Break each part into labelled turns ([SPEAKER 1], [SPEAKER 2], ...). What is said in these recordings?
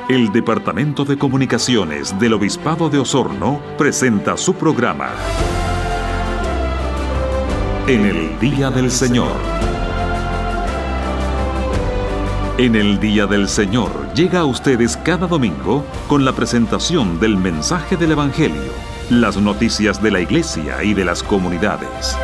[SPEAKER 1] El Departamento de Comunicaciones del Obispado de Osorno presenta su programa En el Día del Señor. En el Día del Señor llega a ustedes cada domingo con la presentación del mensaje del Evangelio, las noticias de la Iglesia y de las comunidades.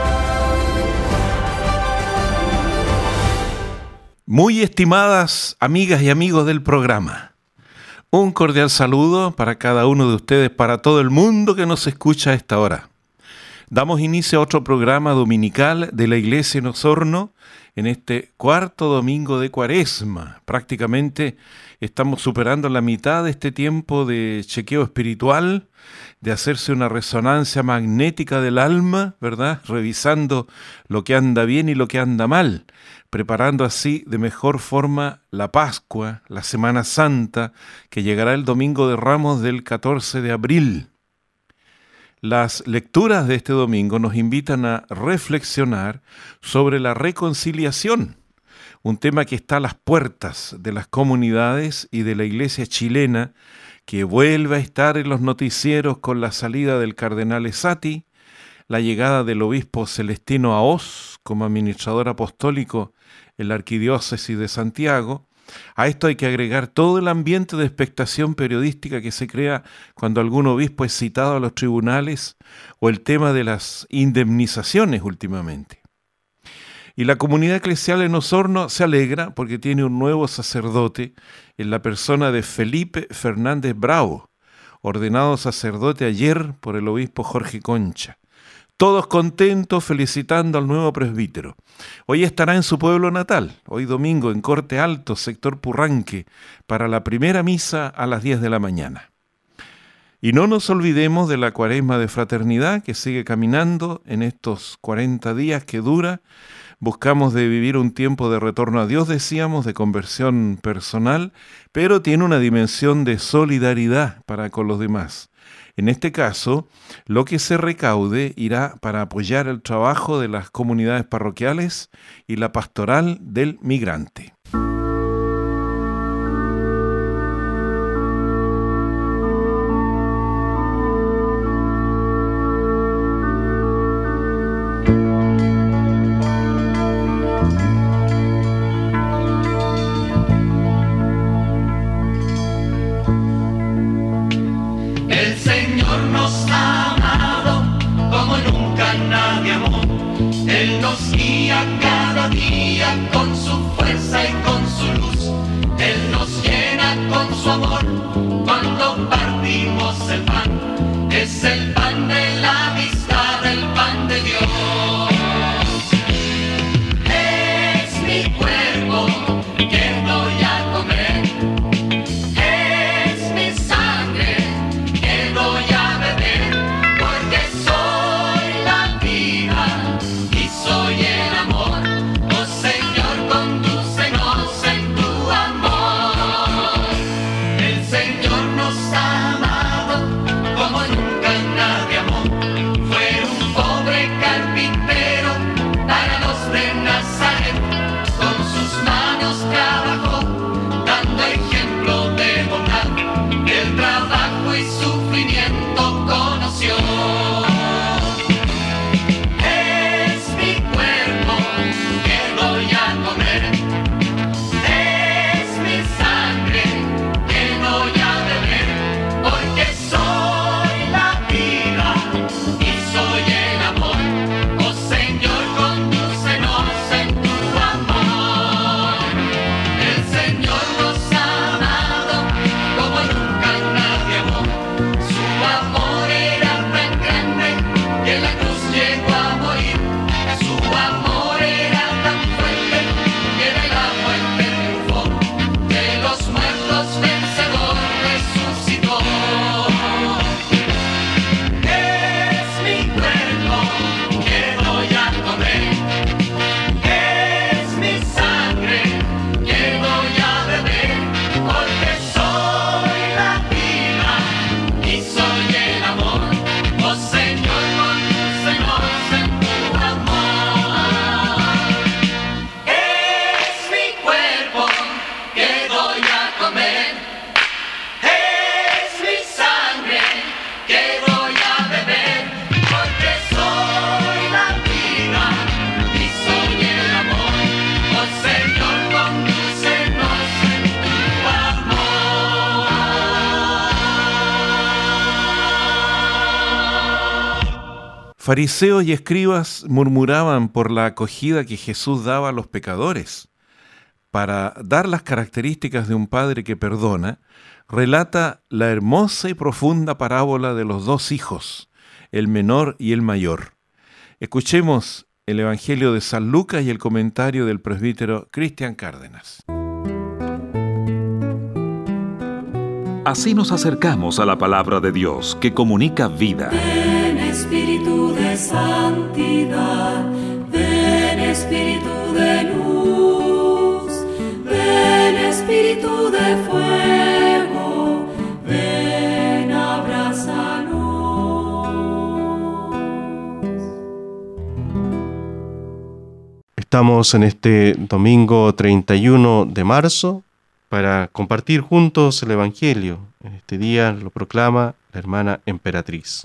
[SPEAKER 2] Muy estimadas amigas y amigos del programa, un cordial saludo para cada uno de ustedes, para todo el mundo que nos escucha a esta hora. Damos inicio a otro programa dominical de la Iglesia en Osorno en este cuarto domingo de Cuaresma. Prácticamente estamos superando la mitad de este tiempo de chequeo espiritual, de hacerse una resonancia magnética del alma, ¿verdad? Revisando lo que anda bien y lo que anda mal, preparando así de mejor forma la Pascua, la Semana Santa, que llegará el Domingo de Ramos del 14 de abril. Las lecturas de este domingo nos invitan a reflexionar sobre la reconciliación, un tema que está a las puertas de las comunidades y de la Iglesia chilena, que vuelve a estar en los noticieros con la salida del cardenal Esati, la llegada del obispo Celestino Aoz como administrador apostólico en la arquidiócesis de Santiago. A esto hay que agregar todo el ambiente de expectación periodística que se crea cuando algún obispo es citado a los tribunales o el tema de las indemnizaciones últimamente. Y la comunidad eclesial en Osorno se alegra porque tiene un nuevo sacerdote en la persona de Felipe Fernández Bravo, ordenado sacerdote ayer por el obispo Jorge Concha. Todos contentos felicitando al nuevo presbítero. Hoy estará en su pueblo natal, hoy domingo en Corte Alto, sector Purranque, para la primera misa a las 10 de la mañana. Y no nos olvidemos de la Cuaresma de Fraternidad que sigue caminando en estos 40 días que dura. Buscamos de vivir un tiempo de retorno a Dios, decíamos, de conversión personal, pero tiene una dimensión de solidaridad para con los demás. En este caso, lo que se recaude irá para apoyar el trabajo de las comunidades parroquiales y la pastoral del migrante.
[SPEAKER 3] Él nos guía cada día con su fuerza y con su luz. Él nos llena con su amor cuando partimos el pan. Es el pan de la amistad, el pan de Dios. Es mi cuerpo que doy a comer. Es mi sangre que doy a beber. Porque soy la vida y soy el amor. Oh Señor, condúcenos en tu amor. El Señor nos ha amado como nunca nadie amó. Fue un pobre carpintero
[SPEAKER 2] Fariseos y escribas murmuraban por la acogida que Jesús daba a los pecadores. Para dar las características de un padre que perdona, relata la hermosa y profunda parábola de los dos hijos, el menor y el mayor. Escuchemos el Evangelio de San Lucas y el comentario del presbítero Cristian Cárdenas.
[SPEAKER 1] Así nos acercamos a la palabra de Dios, que comunica vida.
[SPEAKER 4] Ven Espíritu de santidad, ven Espíritu de luz, ven Espíritu de fuego, ven abrázanos.
[SPEAKER 5] Estamos en este domingo 31 de marzo para compartir juntos el Evangelio. En este día lo proclama la hermana Emperatriz.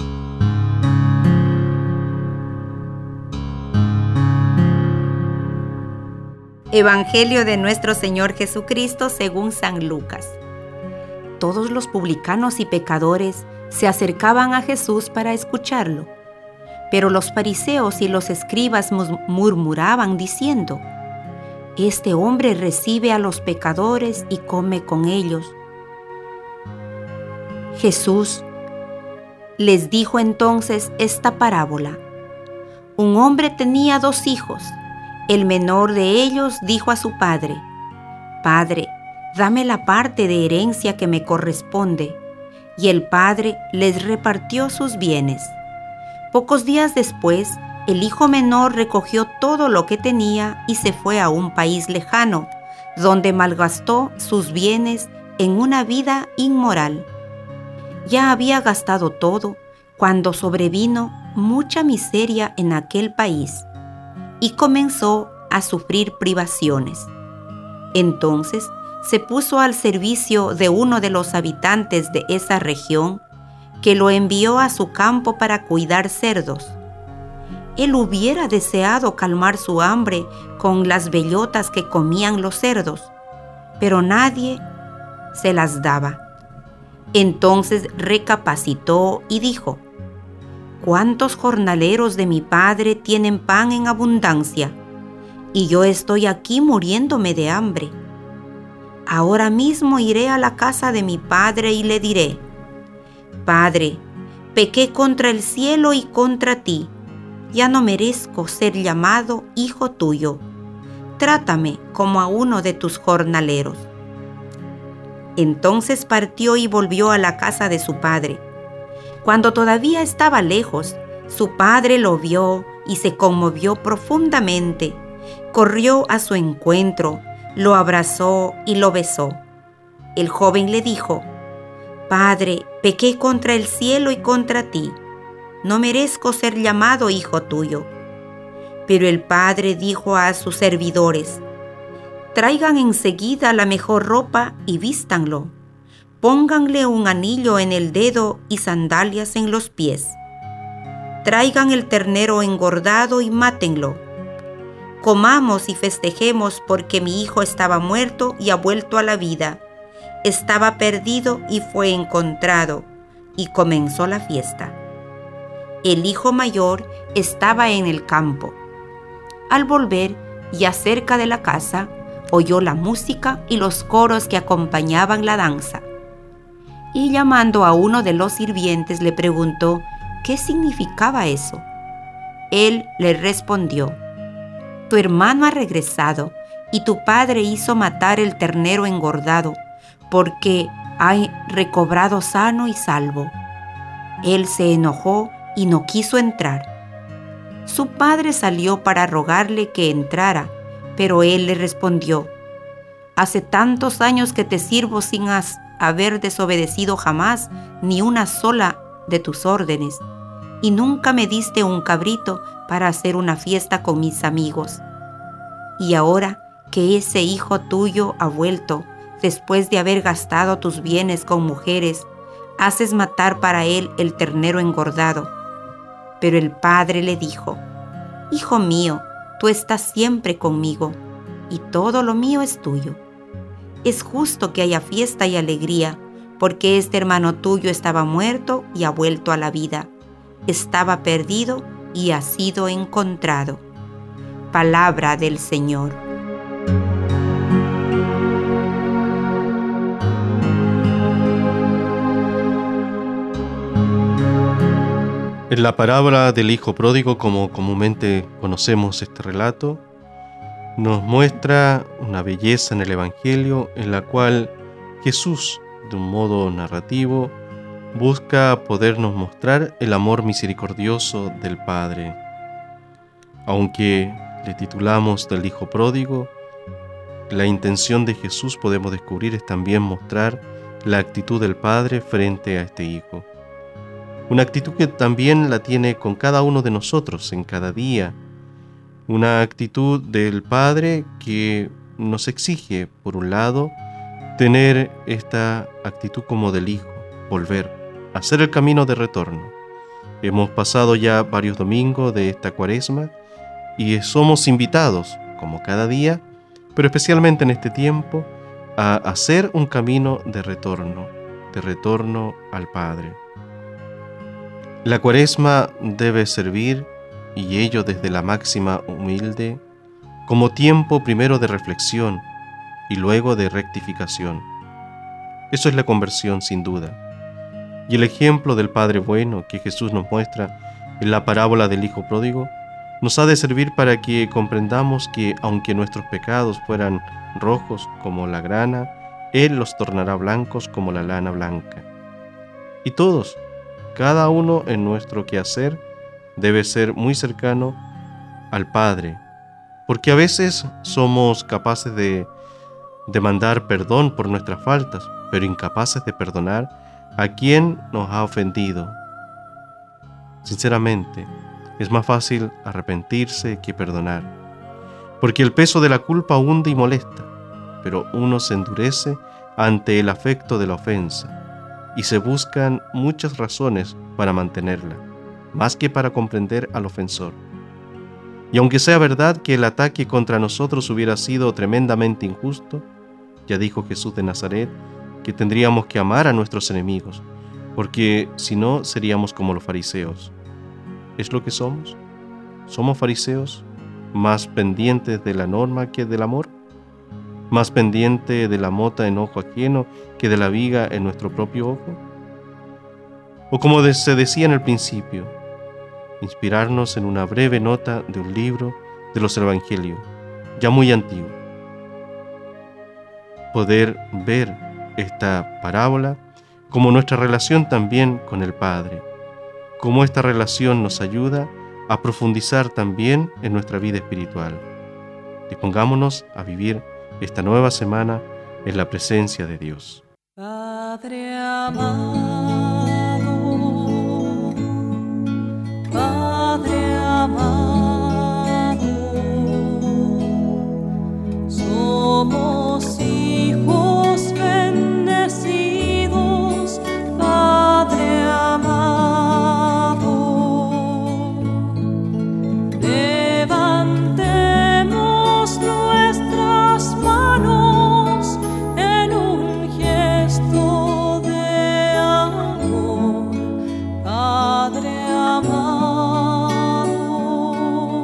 [SPEAKER 6] Evangelio de nuestro Señor Jesucristo según San Lucas. Todos los publicanos y pecadores se acercaban a Jesús para escucharlo, pero los fariseos y los escribas murmuraban diciendo: Este hombre recibe a los pecadores y come con ellos. Jesús les dijo entonces esta parábola. Un hombre tenía 2 hijos. El menor de ellos dijo a su padre: Padre, dame la parte de herencia que me corresponde. Y el padre les repartió sus bienes. Pocos días después, el hijo menor recogió todo lo que tenía y se fue a un país lejano, donde malgastó sus bienes en una vida inmoral. Ya había gastado todo cuando sobrevino mucha miseria en aquel país y comenzó a sufrir privaciones. Entonces se puso al servicio de uno de los habitantes de esa región, que lo envió a su campo para cuidar cerdos. Él hubiera deseado calmar su hambre con las bellotas que comían los cerdos, pero nadie se las daba. Entonces recapacitó y dijo: ¿Cuántos jornaleros de mi padre tienen pan en abundancia? Y yo estoy aquí muriéndome de hambre. Ahora mismo iré a la casa de mi padre y le diré: Padre, pequé contra el cielo y contra ti. Ya no merezco ser llamado hijo tuyo. Trátame como a uno de tus jornaleros. Entonces partió y volvió a la casa de su padre. Cuando todavía estaba lejos, su padre lo vio y se conmovió profundamente. Corrió a su encuentro, lo abrazó y lo besó. El joven le dijo: Padre, pequé contra el cielo y contra ti. No merezco ser llamado hijo tuyo. Pero el padre dijo a sus servidores: Traigan enseguida la mejor ropa y vístanlo. Pónganle un anillo en el dedo y sandalias en los pies. Traigan el ternero engordado y mátenlo. Comamos y festejemos, porque mi hijo estaba muerto y ha vuelto a la vida. Estaba perdido y fue encontrado. Y comenzó la fiesta. El hijo mayor estaba en el campo. Al volver, ya cerca de la casa, oyó la música y los coros que acompañaban la danza. Y llamando a uno de los sirvientes le preguntó qué significaba eso. Él le respondió: Tu hermano ha regresado y tu padre hizo matar el ternero engordado, porque ha recobrado sano y salvo. Él se enojó y no quiso entrar. Su padre salió para rogarle que entrara, pero él le respondió: Hace tantos años que te sirvo sin haber desobedecido jamás ni una sola de tus órdenes, y nunca me diste un cabrito para hacer una fiesta con mis amigos. Y ahora que ese hijo tuyo ha vuelto, después de haber gastado tus bienes con mujeres, haces matar para él el ternero engordado. Pero el padre le dijo: Hijo mío, tú estás siempre conmigo, y todo lo mío es tuyo. Es justo que haya fiesta y alegría, porque este hermano tuyo estaba muerto y ha vuelto a la vida. Estaba perdido y ha sido encontrado. Palabra del Señor.
[SPEAKER 5] En la parábola del Hijo Pródigo, como comúnmente conocemos este relato, nos muestra una belleza en el Evangelio en la cual Jesús, de un modo narrativo, busca podernos mostrar el amor misericordioso del Padre. Aunque le titulamos del Hijo Pródigo, la intención de Jesús, podemos descubrir, es también mostrar la actitud del Padre frente a este Hijo. Una actitud que también la tiene con cada uno de nosotros en cada día. Una actitud del Padre que nos exige, por un lado, tener esta actitud como del Hijo, volver, hacer el camino de retorno. Hemos pasado ya varios domingos de esta Cuaresma y somos invitados, como cada día, pero especialmente en este tiempo, a hacer un camino de retorno al Padre. La Cuaresma debe servir, y ello desde la máxima humilde, como tiempo primero de reflexión y luego de rectificación. Eso es la conversión, sin duda. Y el ejemplo del Padre bueno que Jesús nos muestra en la parábola del Hijo Pródigo nos ha de servir para que comprendamos que aunque nuestros pecados fueran rojos como la grana, Él los tornará blancos como la lana blanca. Y todos, cada uno en nuestro quehacer, debe ser muy cercano al Padre, porque a veces somos capaces de demandar perdón por nuestras faltas, pero incapaces de perdonar a quien nos ha ofendido. Sinceramente, es más fácil arrepentirse que perdonar, porque el peso de la culpa hunde y molesta, pero uno se endurece ante el afecto de la ofensa, y se buscan muchas razones para mantenerla, más que para comprender al ofensor. Y aunque sea verdad que el ataque contra nosotros hubiera sido tremendamente injusto, ya dijo Jesús de Nazaret que tendríamos que amar a nuestros enemigos, porque si no seríamos como los fariseos. ¿Es lo que somos? ¿Somos fariseos, más pendientes de la norma que del amor? ¿Más pendiente de la mota en ojo ajeno que de la viga en nuestro propio ojo? O como se decía en el principio, inspirarnos en una breve nota de un libro de los Evangelios, ya muy antiguo. Poder ver esta parábola como nuestra relación también con el Padre, cómo esta relación nos ayuda a profundizar también en nuestra vida espiritual. Dispongámonos a vivir esta nueva semana en la presencia de Dios.
[SPEAKER 4] Padre amado, Padre amado, somos hijos bendecidos, Padre amado. Levantemos nuestras manos en un gesto de amor, Padre amado.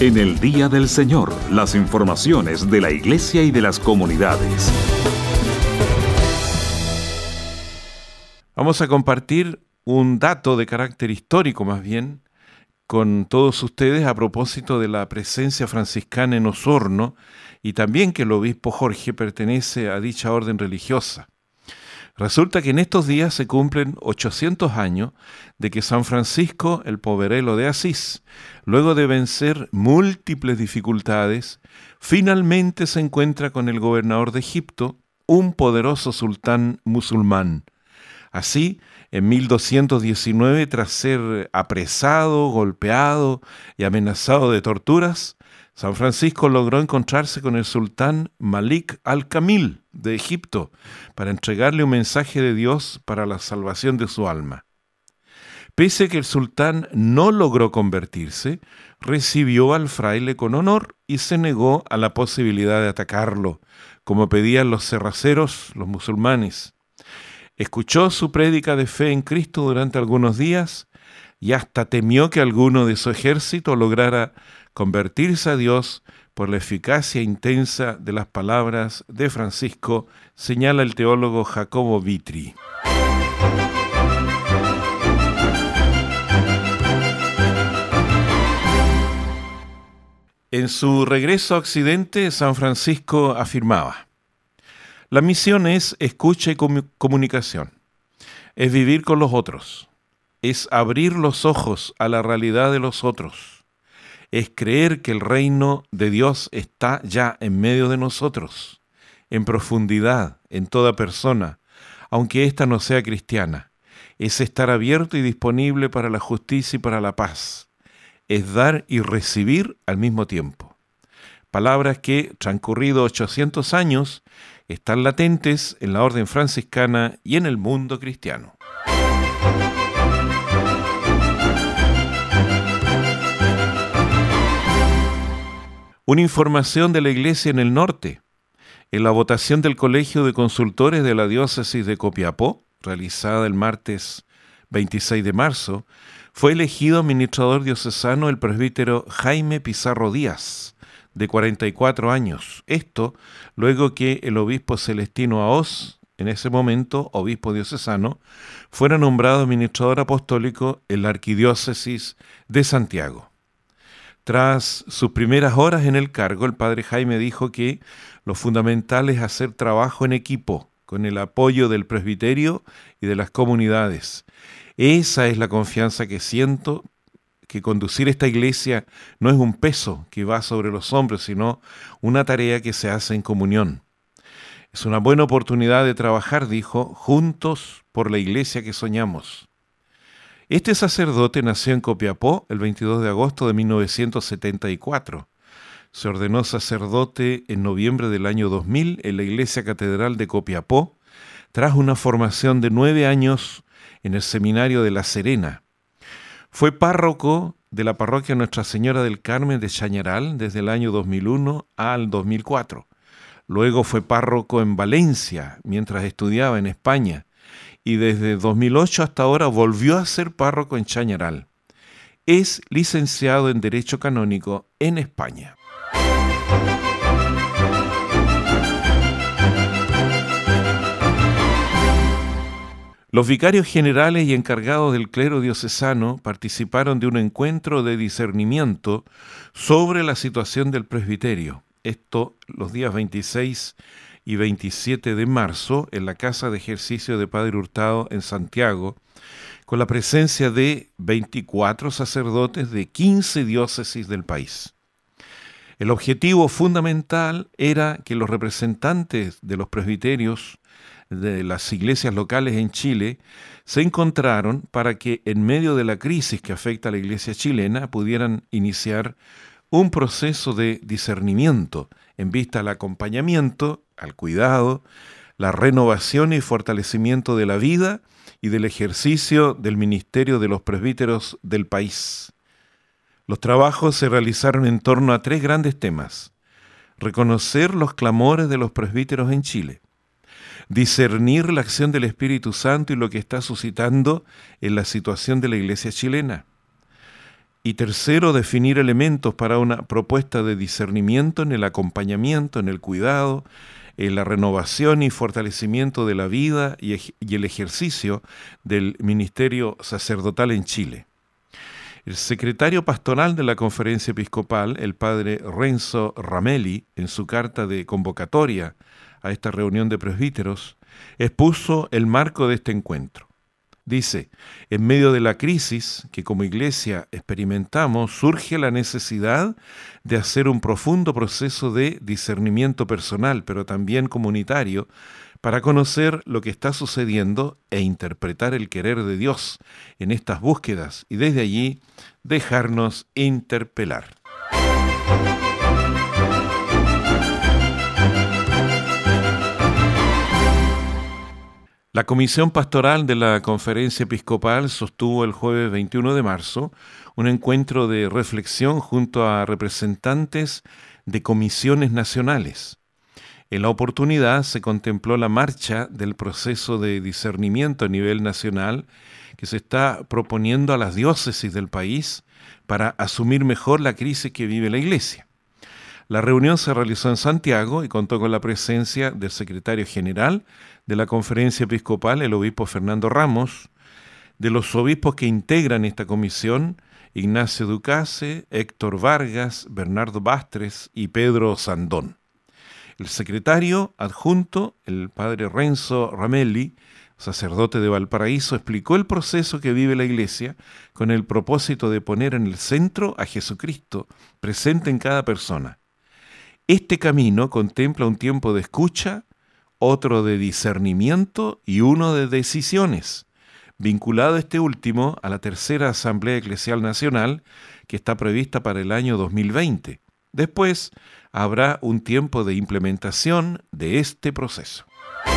[SPEAKER 1] En el Día del Señor, las informaciones de la Iglesia y de las comunidades.
[SPEAKER 2] Vamos a compartir un dato de carácter histórico, más bien, con todos ustedes a propósito de la presencia franciscana en Osorno y también que el obispo Jorge pertenece a dicha orden religiosa. Resulta que en estos días se cumplen 800 años de que San Francisco, el poverelo de Asís, luego de vencer múltiples dificultades, finalmente se encuentra con el gobernador de Egipto, un poderoso sultán musulmán. Así, en 1219, tras ser apresado, golpeado y amenazado de torturas, San Francisco logró encontrarse con el sultán Malik al-Kamil de Egipto para entregarle un mensaje de Dios para la salvación de su alma. Pese a que el sultán no logró convertirse, recibió al fraile con honor y se negó a la posibilidad de atacarlo, como pedían los cerraceros, los musulmanes. Escuchó su prédica de fe en Cristo durante algunos días y hasta temió que alguno de su ejército lograra convertirse a Dios por la eficacia intensa de las palabras de Francisco, señala el teólogo Jacobo Vitri. En su regreso a Occidente, San Francisco afirmaba: la misión es escucha y comunicación, es vivir con los otros, es abrir los ojos a la realidad de los otros, es creer que el reino de Dios está ya en medio de nosotros, en profundidad, en toda persona, aunque ésta no sea cristiana, es estar abierto y disponible para la justicia y para la paz, es dar y recibir al mismo tiempo. Palabras que, transcurridos 800 años, están latentes en la orden franciscana y en el mundo cristiano. Una información de la Iglesia en el norte. En la votación del Colegio de Consultores de la Diócesis de Copiapó, realizada el martes 26 de marzo, fue elegido administrador diocesano el presbítero Jaime Pizarro Díaz, de 44 años. Esto luego que el obispo Celestino Aoz, en ese momento obispo diocesano, fuera nombrado administrador apostólico en la arquidiócesis de Santiago. Tras sus primeras horas en el cargo, el padre Jaime dijo que lo fundamental es hacer trabajo en equipo, con el apoyo del presbiterio y de las comunidades. Esa es la confianza que siento, que conducir esta iglesia no es un peso que va sobre los hombros, sino una tarea que se hace en comunión. Es una buena oportunidad de trabajar, dijo, juntos por la iglesia que soñamos. Este sacerdote nació en Copiapó el 22 de agosto de 1974. Se ordenó sacerdote en noviembre del año 2000 en la Iglesia Catedral de Copiapó, tras una formación de 9 años en el Seminario de La Serena. Fue párroco de la parroquia Nuestra Señora del Carmen de Chañaral desde el año 2001 al 2004. Luego fue párroco en Valencia mientras estudiaba en España y desde 2008 hasta ahora volvió a ser párroco en Chañaral. Es licenciado en Derecho Canónico en España. Los vicarios generales y encargados del clero diocesano participaron de un encuentro de discernimiento sobre la situación del presbiterio. Esto los días 26 y 27 de marzo en la Casa de Ejercicio de Padre Hurtado en Santiago, con la presencia de 24 sacerdotes de 15 diócesis del país. El objetivo fundamental era que los representantes de los presbiterios de las iglesias locales en Chile se encontraron para que en medio de la crisis que afecta a la iglesia chilena pudieran iniciar un proceso de discernimiento en vista al acompañamiento, al cuidado, la renovación y fortalecimiento de la vida y del ejercicio del ministerio de los presbíteros del país. Los trabajos se realizaron en torno a 3 grandes temas: reconocer los clamores de los presbíteros en Chile, discernir la acción del Espíritu Santo y lo que está suscitando en la situación de la iglesia chilena, Y tercero, definir elementos para una propuesta de discernimiento en el acompañamiento, en el cuidado, en la renovación y fortalecimiento de la vida y el ejercicio del ministerio sacerdotal en Chile. El secretario pastoral de la Conferencia Episcopal, el padre Renzo Ramelli, en su carta de convocatoria a esta reunión de presbíteros, expuso el marco de este encuentro. Dice, en medio de la crisis que como Iglesia experimentamos, surge la necesidad de hacer un profundo proceso de discernimiento personal, pero también comunitario, para conocer lo que está sucediendo e interpretar el querer de Dios en estas búsquedas y desde allí dejarnos interpelar. La Comisión Pastoral de la Conferencia Episcopal sostuvo el jueves 21 de marzo un encuentro de reflexión junto a representantes de comisiones nacionales. En la oportunidad se contempló la marcha del proceso de discernimiento a nivel nacional que se está proponiendo a las diócesis del país para asumir mejor la crisis que vive la Iglesia. La reunión se realizó en Santiago y contó con la presencia del secretario general de la Conferencia Episcopal, el obispo Fernando Ramos, de los obispos que integran esta comisión, Ignacio Ducase, Héctor Vargas, Bernardo Bastres y Pedro Sandón. El secretario adjunto, el padre Renzo Ramelli, sacerdote de Valparaíso, explicó el proceso que vive la Iglesia con el propósito de poner en el centro a Jesucristo, presente en cada persona. Este camino contempla un tiempo de escucha, otro de discernimiento y uno de decisiones, vinculado este último a la tercera Asamblea Eclesial Nacional que está prevista para el año 2020. Después habrá un tiempo de implementación de este proceso.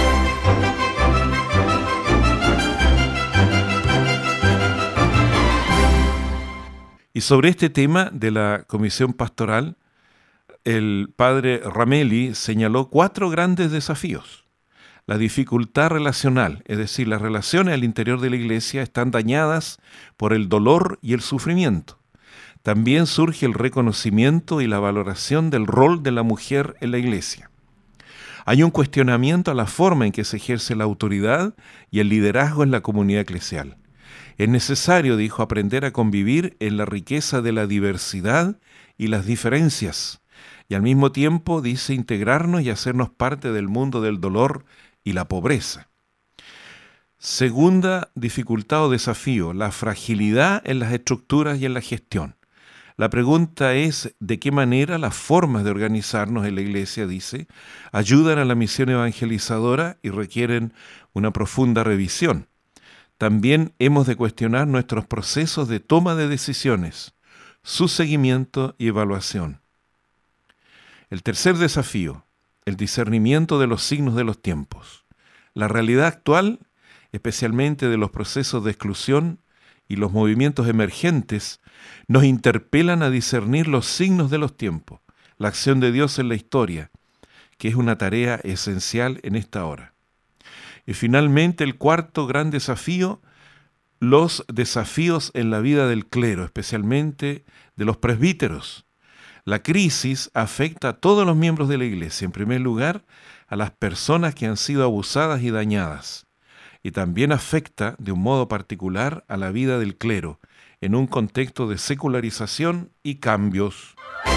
[SPEAKER 2] Y sobre este tema de la Comisión Pastoral, el padre Ramelli señaló 4 grandes desafíos. La dificultad relacional, es decir, las relaciones al interior de la Iglesia están dañadas por el dolor y el sufrimiento. También surge el reconocimiento y la valoración del rol de la mujer en la Iglesia. Hay un cuestionamiento a la forma en que se ejerce la autoridad y el liderazgo en la comunidad eclesial. Es necesario, dijo, aprender a convivir en la riqueza de la diversidad y las diferencias. Y al mismo tiempo, dice, integrarnos y hacernos parte del mundo del dolor y la pobreza. Segunda dificultad o desafío, la fragilidad en las estructuras y en la gestión. La pregunta es, ¿de qué manera las formas de organizarnos en la Iglesia, dice, ayudan a la misión evangelizadora y requieren una profunda revisión? También hemos de cuestionar nuestros procesos de toma de decisiones, su seguimiento y evaluación. El tercer desafío, el discernimiento de los signos de los tiempos. La realidad actual, especialmente de los procesos de exclusión y los movimientos emergentes, nos interpelan a discernir los signos de los tiempos, la acción de Dios en la historia, que es una tarea esencial en esta hora. Y finalmente, el cuarto gran desafío, los desafíos en la vida del clero, especialmente de los presbíteros. La crisis afecta a todos los miembros de la Iglesia, en primer lugar, a las personas que han sido abusadas y dañadas, y también afecta de un modo particular a la vida del clero, en un contexto de secularización y cambios.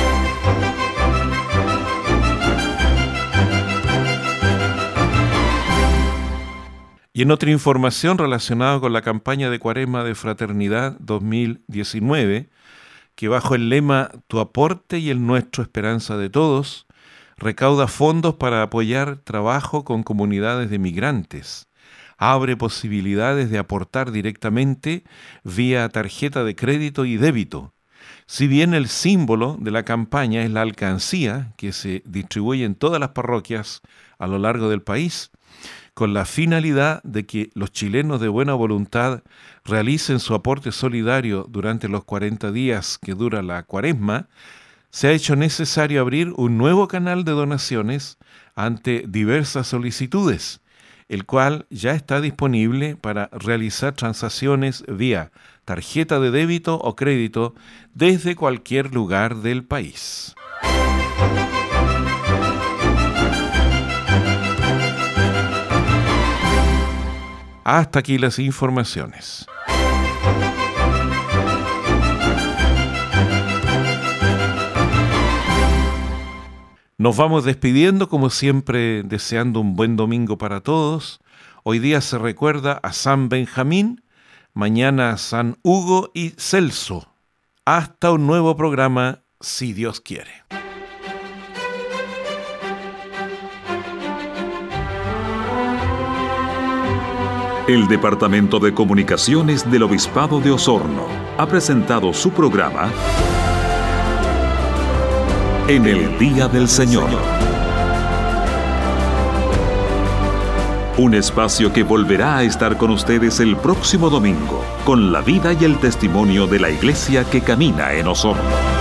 [SPEAKER 2] Y en otra información relacionada con la campaña de Cuaresma de Fraternidad 2019, que bajo el lema Tu aporte y el nuestro, esperanza de todos, recauda fondos para apoyar trabajo con comunidades de migrantes, abre posibilidades de aportar directamente vía tarjeta de crédito y débito. Si bien el símbolo de la campaña es la alcancía que se distribuye en todas las parroquias a lo largo del país, con la finalidad de que los chilenos de buena voluntad realicen su aporte solidario durante los 40 días que dura la Cuaresma, se ha hecho necesario abrir un nuevo canal de donaciones ante diversas solicitudes, el cual ya está disponible para realizar transacciones vía tarjeta de débito o crédito desde cualquier lugar del país. Hasta aquí las informaciones. Nos vamos despidiendo, como siempre, deseando un buen domingo para todos. Hoy día se recuerda a San Benjamín, mañana a San Hugo y Celso. Hasta un nuevo programa, si Dios quiere.
[SPEAKER 1] El Departamento de Comunicaciones del Obispado de Osorno ha presentado su programa En el Día del Señor. Un espacio que volverá a estar con ustedes el próximo domingo, con la vida y el testimonio de la iglesia que camina en Osorno.